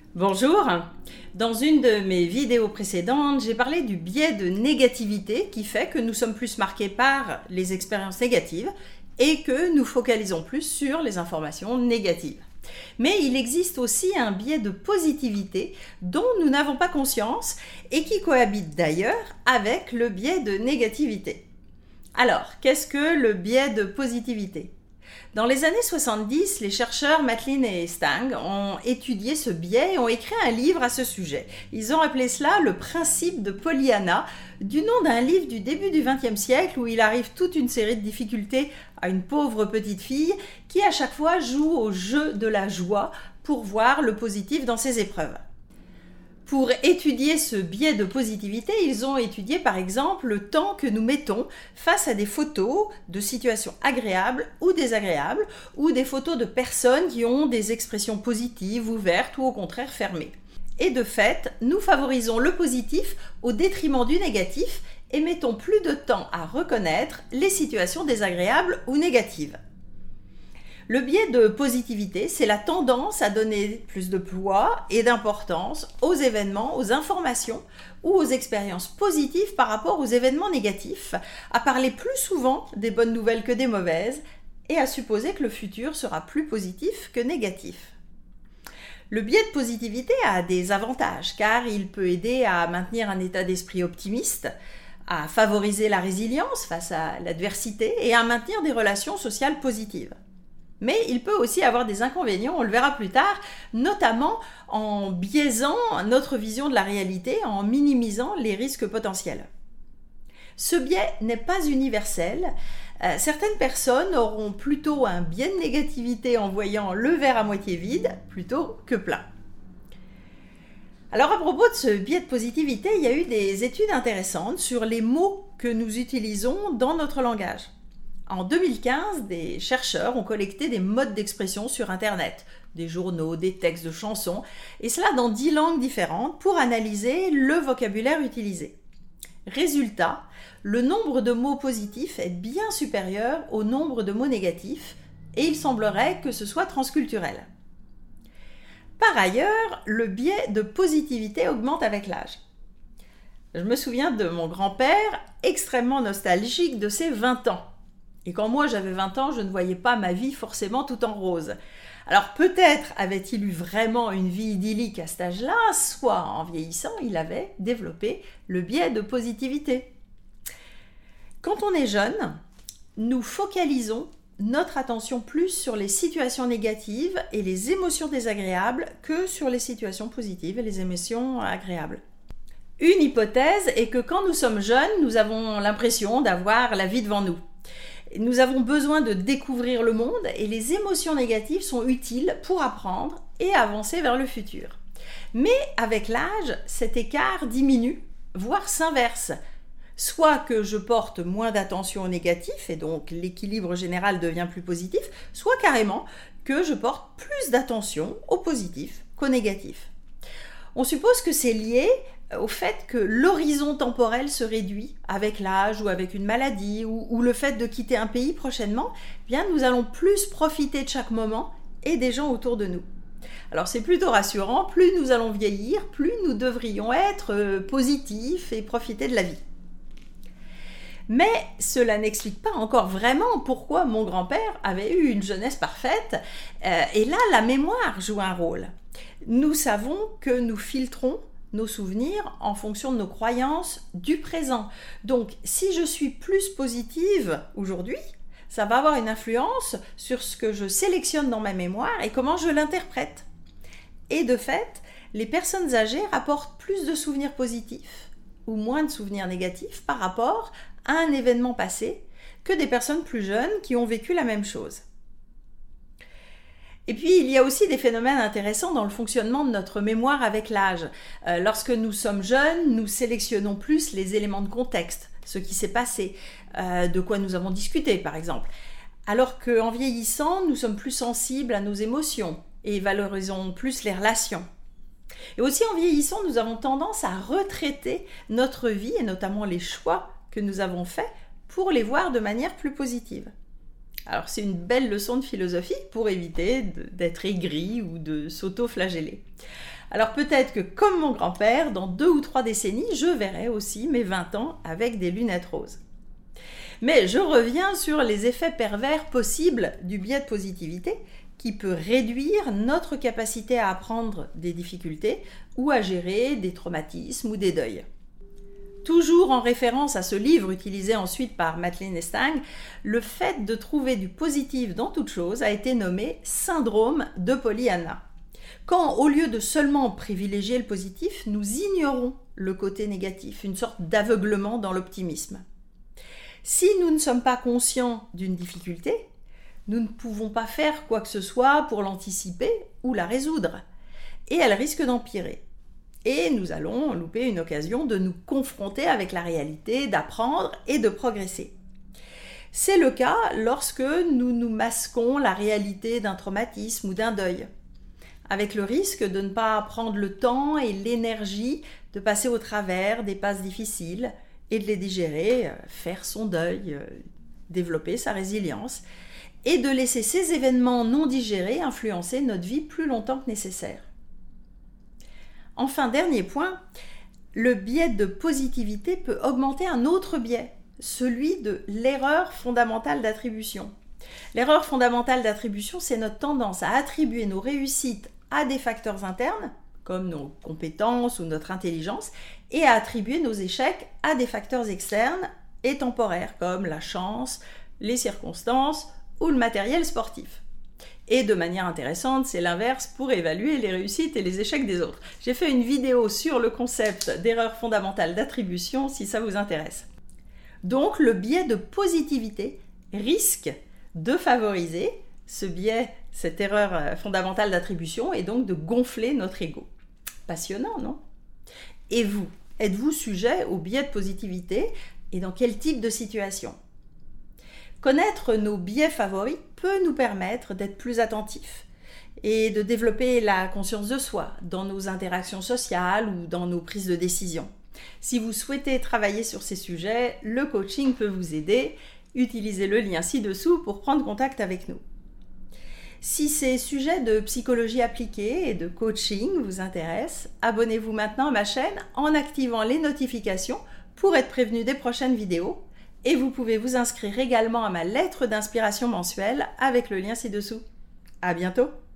Bonjour. Dans une de mes vidéos précédentes, j'ai parlé du biais de négativité qui fait que nous sommes plus marqués par les expériences négatives et que nous focalisons plus sur les informations négatives. Mais il existe aussi un biais de positivité dont nous n'avons pas conscience et qui cohabite d'ailleurs avec le biais de négativité. Alors, qu'est-ce que le biais de positivité ? Dans les années 70, les chercheurs Matlin et Stang ont étudié ce biais et ont écrit un livre à ce sujet. Ils ont appelé cela le principe de Pollyanna, du nom d'un livre du début du XXe siècle où il arrive toute une série de difficultés à une pauvre petite fille qui à chaque fois joue au jeu de la joie pour voir le positif dans ses épreuves. Pour étudier ce biais de positivité, ils ont étudié par exemple le temps que nous mettons face à des photos de situations agréables ou désagréables, ou des photos de personnes qui ont des expressions positives, ouvertes ou au contraire fermées. Et de fait, nous favorisons le positif au détriment du négatif et mettons plus de temps à reconnaître les situations désagréables ou négatives. Le biais de positivité, c'est la tendance à donner plus de poids et d'importance aux événements, aux informations ou aux expériences positives par rapport aux événements négatifs, à parler plus souvent des bonnes nouvelles que des mauvaises et à supposer que le futur sera plus positif que négatif. Le biais de positivité a des avantages car il peut aider à maintenir un état d'esprit optimiste, à favoriser la résilience face à l'adversité et à maintenir des relations sociales positives. Mais il peut aussi avoir des inconvénients, on le verra plus tard, notamment en biaisant notre vision de la réalité, en minimisant les risques potentiels. Ce biais n'est pas universel. Certaines personnes auront plutôt un biais de négativité en voyant le verre à moitié vide plutôt que plein. Alors à propos de ce biais de positivité, il y a eu des études intéressantes sur les mots que nous utilisons dans notre langage. En 2015, des chercheurs ont collecté des modes d'expression sur Internet, des journaux, des textes de chansons, et cela dans 10 langues différentes pour analyser le vocabulaire utilisé. Résultat, le nombre de mots positifs est bien supérieur au nombre de mots négatifs, et il semblerait que ce soit transculturel. Par ailleurs, le biais de positivité augmente avec l'âge. Je me souviens de mon grand-père, extrêmement nostalgique de ses 20 ans. Et quand moi j'avais 20 ans, je ne voyais pas ma vie forcément tout en rose. Alors peut-être avait-il eu vraiment une vie idyllique à cet âge-là, soit en vieillissant, il avait développé le biais de positivité. Quand on est jeune, nous focalisons notre attention plus sur les situations négatives et les émotions désagréables que sur les situations positives et les émotions agréables. Une hypothèse est que quand nous sommes jeunes, nous avons l'impression d'avoir la vie devant nous. Nous avons besoin de découvrir le monde et les émotions négatives sont utiles pour apprendre et avancer vers le futur. Mais avec l'âge, cet écart diminue, voire s'inverse. Soit que je porte moins d'attention au négatif et donc l'équilibre général devient plus positif, soit carrément que je porte plus d'attention au positif qu'au négatif. On suppose que c'est lié au fait que l'horizon temporel se réduit avec l'âge ou avec une maladie ou le fait de quitter un pays prochainement, eh bien nous allons plus profiter de chaque moment et des gens autour de nous. Alors c'est plutôt rassurant, plus nous allons vieillir, plus nous devrions être positifs et profiter de la vie. Mais cela n'explique pas encore vraiment pourquoi mon grand-père avait eu une jeunesse parfaite. Et là, la mémoire joue un rôle. Nous savons que nous filtrons nos souvenirs en fonction de nos croyances du présent. Donc, si je suis plus positive aujourd'hui, ça va avoir une influence sur ce que je sélectionne dans ma mémoire et comment je l'interprète. Et de fait, les personnes âgées rapportent plus de souvenirs positifs ou moins de souvenirs négatifs par rapport à un événement passé que des personnes plus jeunes qui ont vécu la même chose. Et puis, il y a aussi des phénomènes intéressants dans le fonctionnement de notre mémoire avec l'âge. Lorsque nous sommes jeunes, nous sélectionnons plus les éléments de contexte, ce qui s'est passé, de quoi nous avons discuté par exemple. Alors qu'en vieillissant, nous sommes plus sensibles à nos émotions et valorisons plus les relations. Et aussi en vieillissant, nous avons tendance à retraiter notre vie et notamment les choix que nous avons faits pour les voir de manière plus positive. Alors c'est une belle leçon de philosophie pour éviter d'être aigri ou de s'auto-flageller. Alors peut-être que comme mon grand-père, dans 2 ou 3 décennies, je verrai aussi mes 20 ans avec des lunettes roses. Mais je reviens sur les effets pervers possibles du biais de positivité qui peut réduire notre capacité à apprendre des difficultés ou à gérer des traumatismes ou des deuils. Toujours en référence à ce livre utilisé ensuite par Madeline et Stang, le fait de trouver du positif dans toute chose a été nommé syndrome de Pollyanna. Quand, au lieu de seulement privilégier le positif, nous ignorons le côté négatif, une sorte d'aveuglement dans l'optimisme. Si nous ne sommes pas conscients d'une difficulté, nous ne pouvons pas faire quoi que ce soit pour l'anticiper ou la résoudre, et elle risque d'empirer. Et nous allons louper une occasion de nous confronter avec la réalité, d'apprendre et de progresser. C'est le cas lorsque nous nous masquons la réalité d'un traumatisme ou d'un deuil, avec le risque de ne pas prendre le temps et l'énergie de passer au travers des passes difficiles et de les digérer, faire son deuil, développer sa résilience, et de laisser ces événements non digérés influencer notre vie plus longtemps que nécessaire. Enfin, dernier point, le biais de positivité peut augmenter un autre biais, celui de l'erreur fondamentale d'attribution. L'erreur fondamentale d'attribution, c'est notre tendance à attribuer nos réussites à des facteurs internes, comme nos compétences ou notre intelligence, et à attribuer nos échecs à des facteurs externes et temporaires, comme la chance, les circonstances ou le matériel sportif. Et de manière intéressante, c'est l'inverse pour évaluer les réussites et les échecs des autres. J'ai fait une vidéo sur le concept d'erreur fondamentale d'attribution si ça vous intéresse. Donc le biais de positivité risque de favoriser ce biais, cette erreur fondamentale d'attribution, et donc de gonfler notre ego. Passionnant, non? Et vous, êtes-vous sujet au biais de positivité et dans quel type de situation? Connaître nos biais favoris peut nous permettre d'être plus attentifs et de développer la conscience de soi dans nos interactions sociales ou dans nos prises de décision. Si vous souhaitez travailler sur ces sujets, le coaching peut vous aider. Utilisez le lien ci-dessous pour prendre contact avec nous. Si ces sujets de psychologie appliquée et de coaching vous intéressent, abonnez-vous maintenant à ma chaîne en activant les notifications pour être prévenu des prochaines vidéos. Et vous pouvez vous inscrire également à ma lettre d'inspiration mensuelle avec le lien ci-dessous. À bientôt!